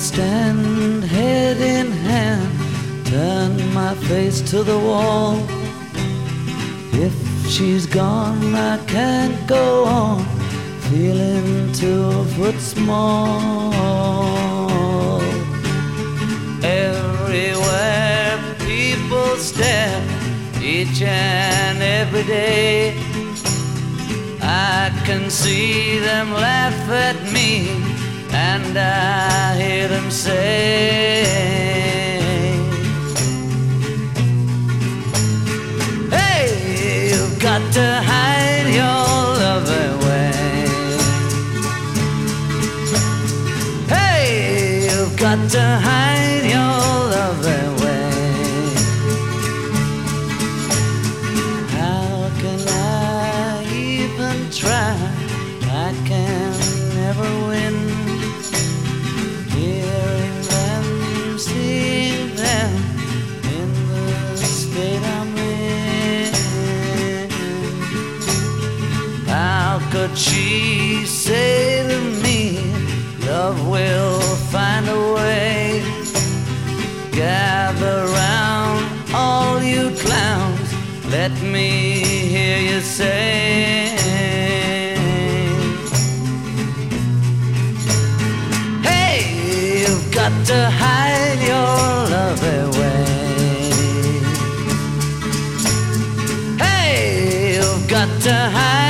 stand head in hand, turn my face to the wall. If she's gone, I can't go on, feeling 2 foot small. Everywhere people stare, each and every day, I can see them laugh at me, and I hear them say, hey, you've got to hide your love away. Hey, you've got to hide your love away. How can I even try? I can never win. Hearing them, seeing them in the state I'm in. How could she say to me, love will find a way? Gather round, all you clowns, let me hear you say, hey, you've got to hide your love away. Hey, you've got to hide